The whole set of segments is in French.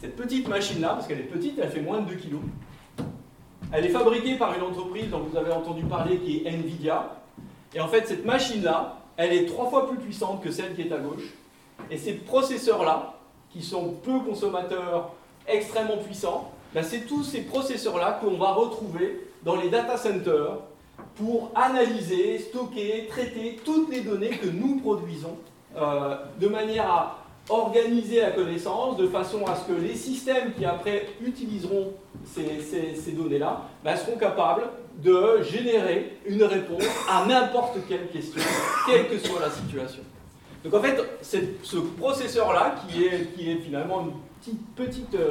cette petite machine-là, parce qu'elle est petite, elle fait moins de 2 kg. Elle est fabriquée par une entreprise dont vous avez entendu parler qui est Nvidia. Et en fait, cette machine-là, elle est 3 fois plus puissante que celle qui est à gauche. Et ces processeurs-là, qui sont peu consommateurs, extrêmement puissants, ben c'est tous ces processeurs-là qu'on va retrouver dans les data centers pour analyser, stocker, traiter toutes les données que nous produisons de manière à organiser la connaissance de façon à ce que les systèmes qui après utiliseront ces données-là ben seront capables de générer une réponse à n'importe quelle question, quelle que soit la situation. Donc en fait, ce processeur-là, qui est finalement un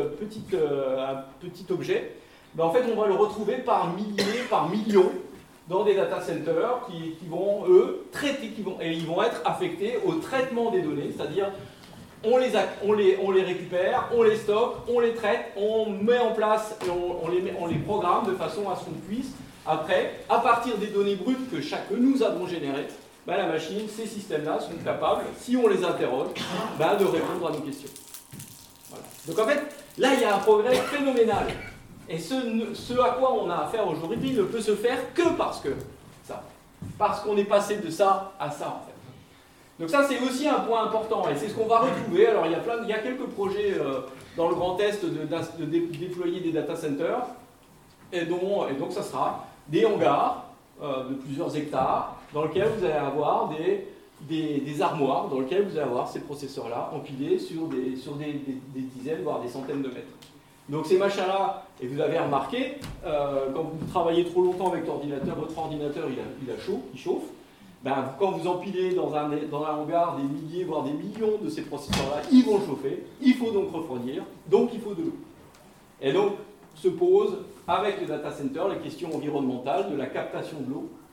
petit objet, ben en fait on va le retrouver par milliers, par millions dans des data centers qui vont, eux, traiter, et ils vont être affectés au traitement des données, c'est-à-dire on les récupère, on les stocke, on les traite, on met en place et on les programme de façon à ce qu'on puisse, après, à partir des données brutes que nous avons générées, ben la machine, ces systèmes-là sont capables, si on les interroge, ben de répondre à nos questions. Voilà. Donc en fait, là il y a un progrès phénoménal. Et ce à quoi on a affaire aujourd'hui ne peut se faire que parce que ça. Parce qu'on est passé de ça à ça en fait. Donc ça c'est aussi un point important et c'est ce qu'on va retrouver. Alors il y a quelques projets dans le Grand Est de déployer des data centers et donc ça sera des hangars de plusieurs hectares dans lesquels vous allez avoir des armoires dans lesquelles vous allez avoir ces processeurs-là empilés sur des dizaines voire des centaines de mètres. Donc ces machins-là, et vous avez remarqué, quand vous travaillez trop longtemps avec l'ordinateur, votre ordinateur il chauffe. Ben, quand vous empilez dans un hangar des milliers, voire des millions de ces processeurs-là, ils vont chauffer, il faut donc refroidir, donc il faut de l'eau. Et donc se posent, avec les data centers, les questions environnementales de la captation de l'eau